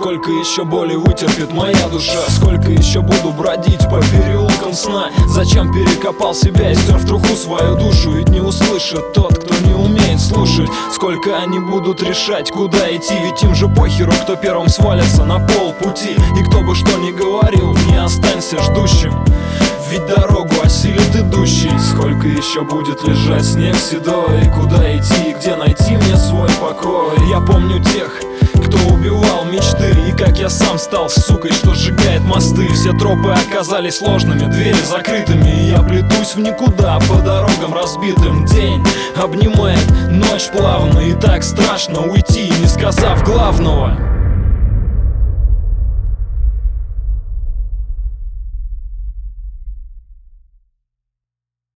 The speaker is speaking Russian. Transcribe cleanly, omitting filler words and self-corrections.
Сколько еще боли вытерпит моя душа? Сколько еще буду бродить по переулкам сна? Зачем перекопал себя и стер в труху свою душу? Ведь не услышит тот, кто не умеет слушать. Сколько они будут решать, куда идти? Ведь им же похеру, кто первым свалится на полпути. И кто бы что ни говорил, не останься ждущим, ведь дорогу осилит идущий. Сколько еще будет лежать снег седой? И куда идти, и где найти мне свой покой? Я помню тех, кто убивал мечты, и как я сам стал сукой, что сжигает мосты. Все тропы оказались сложными, двери закрытыми, и я плетусь в никуда по дорогам разбитым. День обнимает ночь плавно, и так страшно уйти, не сказав главного.